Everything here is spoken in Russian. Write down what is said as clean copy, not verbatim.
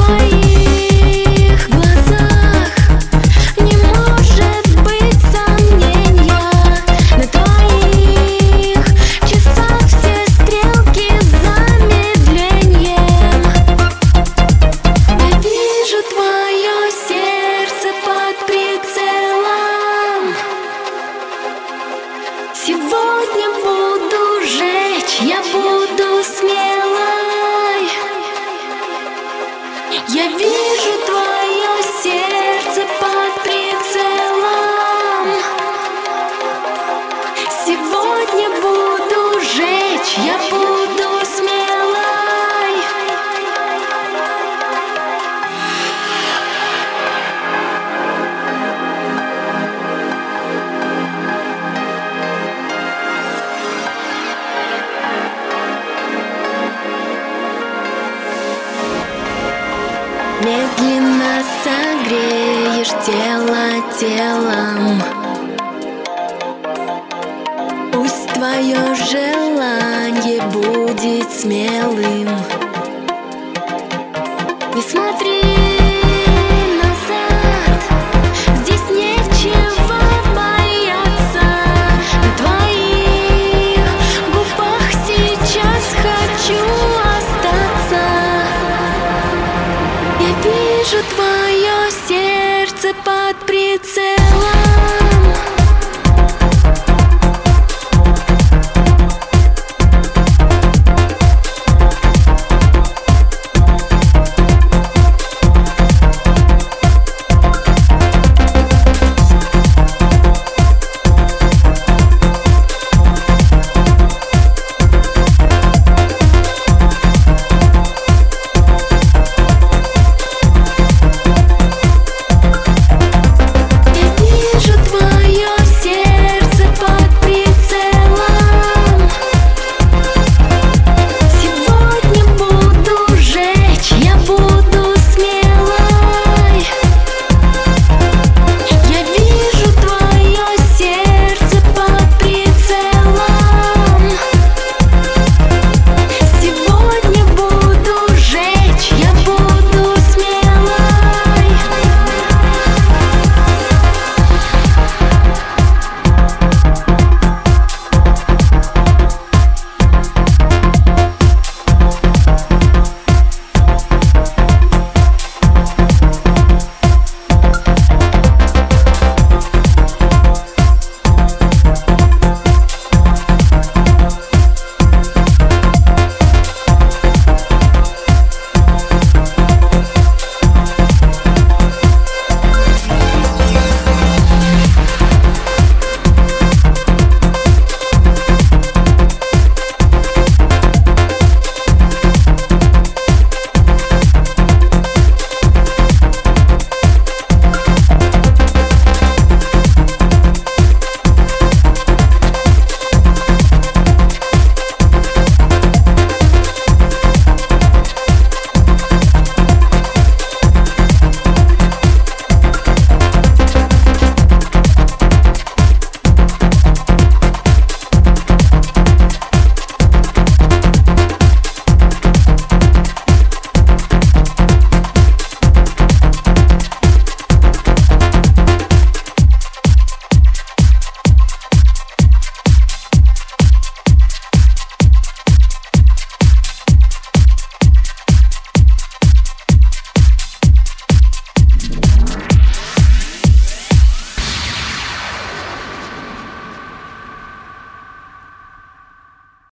твоих глазах не может быть сомнения. На твоих часах все стрелки с замедлением. Я вижу твое сердце под прицелом. Сегодня буду жечь, я буду смелой. Я вижу твое сердце под прицелом. Сегодня буду жечь, я буду смелой. Медленно согреешь тело телом. Пусть твое желание будет смелым. Не смотри назад, здесь нечего бояться. На твоих губах сейчас хочу остаться. Я вижу твое сердце под прицелом.